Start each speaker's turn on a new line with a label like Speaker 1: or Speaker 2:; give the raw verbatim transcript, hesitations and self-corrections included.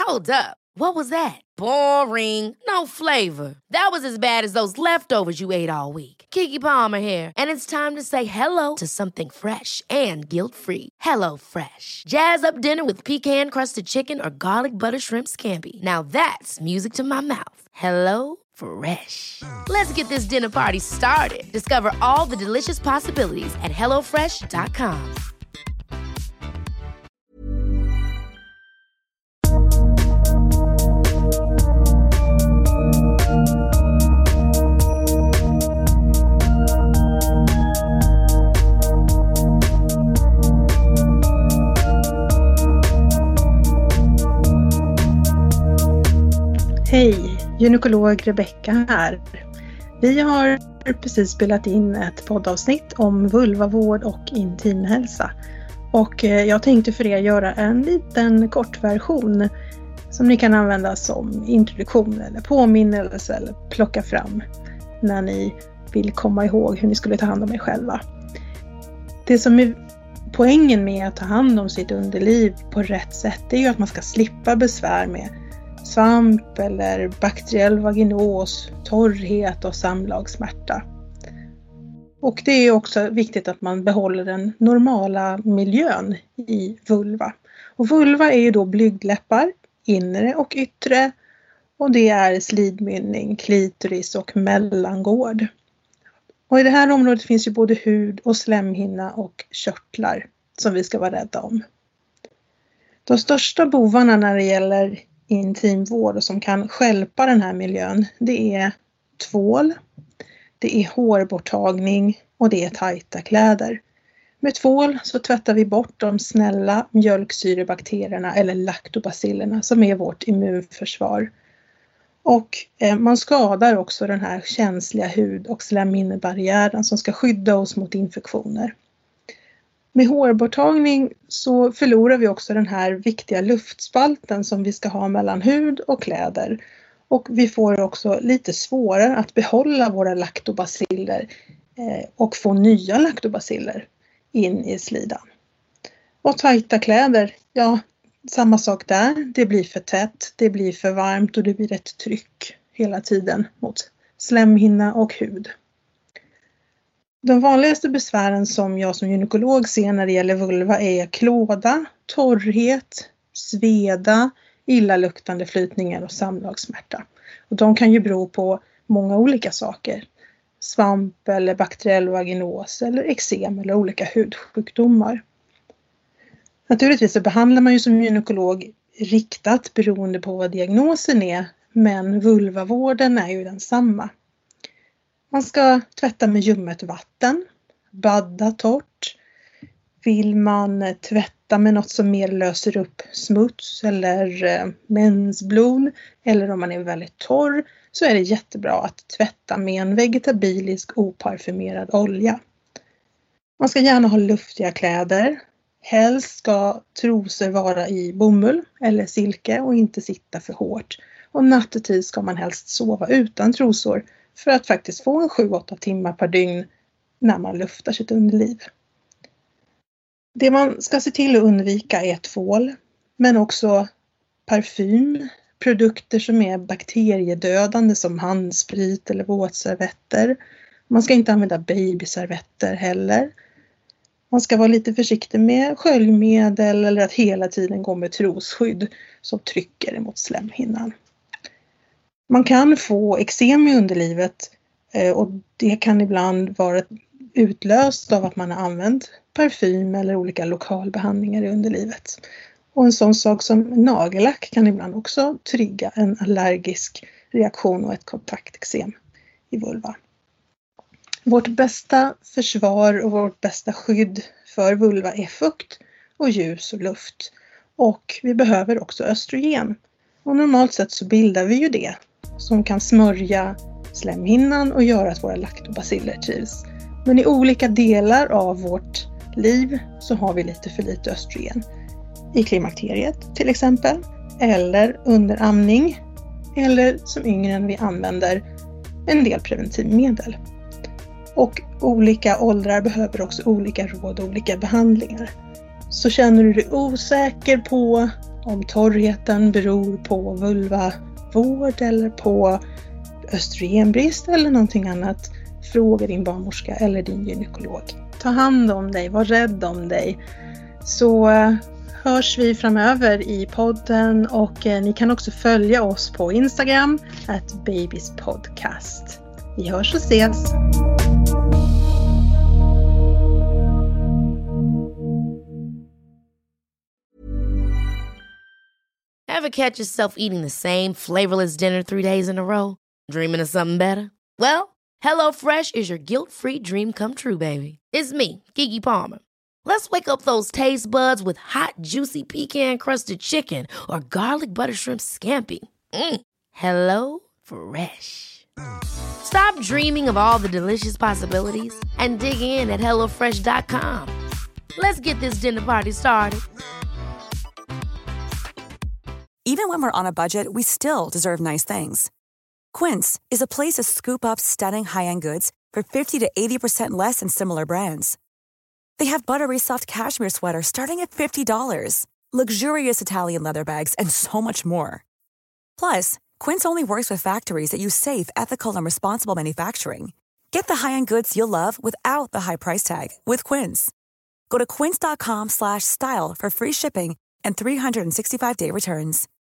Speaker 1: Hold up. What was that? Boring. No flavor. That was as bad as those leftovers you ate all week. Keke Palmer here, and it's time to say hello to something fresh and guilt-free. Hello Fresh. Jazz up dinner with pecan-crusted chicken or garlic butter shrimp scampi. Now that's music to my mouth. Hello Fresh. Let's get this dinner party started. Discover all the delicious possibilities at hello fresh dot com.
Speaker 2: Hej, gynekolog Rebecka här. Vi har precis spelat in ett poddavsnitt om vulvavård och intimhälsa. Och jag tänkte för er göra en liten kortversion som ni kan använda som introduktion eller påminnelse eller plocka fram när ni vill komma ihåg hur ni skulle ta hand om er själva. Det som är poängen med att ta hand om sitt underliv på rätt sätt är ju att man ska slippa besvär med svamp eller bakteriell vaginos, torrhet och samlagssmärta. Och det är också viktigt att man behåller den normala miljön i vulva. Och vulva är ju då blygdläppar, inre och yttre. Och det är slidmynning, klitoris och mellangård. Och i det här området finns ju både hud och slemhinna och körtlar som vi ska vara rädda om. De största bovarna när det gäller intimvård och som kan stjälpa den här miljön, det är tvål, det är hårborttagning och det är tajta kläder. Med tvål så tvättar vi bort de snälla mjölksyrebakterierna eller laktobacillerna som är vårt immunförsvar. Och eh, man skadar också den här känsliga hud- och slemhinnebarriären som ska skydda oss mot infektioner. Med hårborttagning så förlorar vi också den här viktiga luftspalten som vi ska ha mellan hud och kläder. Och vi får också lite svårare att behålla våra laktobaciller eh, och få nya laktobaciller in i slidan. Och tajta kläder, ja, samma sak där. Det blir för tätt, det blir för varmt och det blir ett tryck hela tiden mot slemhinna och hud. De vanligaste besvären som jag som gynekolog ser när det gäller vulva är klåda, torrhet, sveda, illaluktande flytningar och samlagssmärta. Och de kan ju bero på många olika saker. Svamp eller bakteriell vaginos eller eksem eller olika hudsjukdomar. Naturligtvis så behandlar man ju som gynekolog riktat beroende på vad diagnosen är, men vulvavården är ju densamma. Man ska tvätta med ljummet vatten, badda torrt. Vill man tvätta med något som mer löser upp smuts eller mensblod, eller om man är väldigt torr, så är det jättebra att tvätta med en vegetabilisk oparfumerad olja. Man ska gärna ha luftiga kläder. Helst ska trosor vara i bomull eller silke och inte sitta för hårt. Och nattetid ska man helst sova utan trosor för att faktiskt få en sju åtta timmar per dygn när man luftar sitt underliv. Det man ska se till att undvika är tvål, men också parfym, produkter som är bakteriedödande som handsprit eller våtservetter. Man ska inte använda babyservetter heller. Man ska vara lite försiktig med sköljmedel eller att hela tiden gå med trosskydd som trycker emot slemhinnan. Man kan få eksem i underlivet och det kan ibland vara utlöst av att man har använt parfym eller olika lokalbehandlingar i underlivet. Och en sån sak som nagellack kan ibland också trigga en allergisk reaktion och ett kontakteksem i vulva. Vårt bästa försvar och vårt bästa skydd för vulva är fukt och ljus och luft. Och vi behöver också östrogen. Och normalt sett så bildar vi ju det som kan smörja slemhinnan och göra att våra laktobaciller trivs. Men i olika delar av vårt liv så har vi lite för lite östrogen. I klimakteriet till exempel, eller under amning, eller som yngre än vi använder en del preventivmedel. Och olika åldrar behöver också olika råd och olika behandlingar. Så känner du dig osäker på om torrheten beror på vulvavård eller på östrogenbrist eller någonting annat, fråga din barnmorska eller din gynekolog. Ta hand om dig, var rädd om dig. Så hörs vi framöver i podden, och ni kan också följa oss på Instagram at babyspodcast. Vi hörs och ses!
Speaker 1: Ever catch yourself eating the same flavorless dinner three days in a row? Dreaming of something better? Well, HelloFresh is your guilt-free dream come true, baby. It's me, Keke Palmer. Let's wake up those taste buds with hot, juicy pecan-crusted chicken or garlic butter shrimp scampi. Mm. Hello Fresh. Stop dreaming of all the delicious possibilities and dig in at hello fresh dot com. Let's get this dinner party started.
Speaker 3: Even when we're on a budget, we still deserve nice things. Quince is a place to scoop up stunning high-end goods for fifty to eighty percent less than similar brands. They have buttery soft cashmere sweaters starting at fifty dollars, luxurious Italian leather bags, and so much more. Plus, Quince only works with factories that use safe, ethical, and responsible manufacturing. Get the high-end goods you'll love without the high price tag with Quince. Go to quince dot com slash style for free shipping and three hundred sixty-five day returns.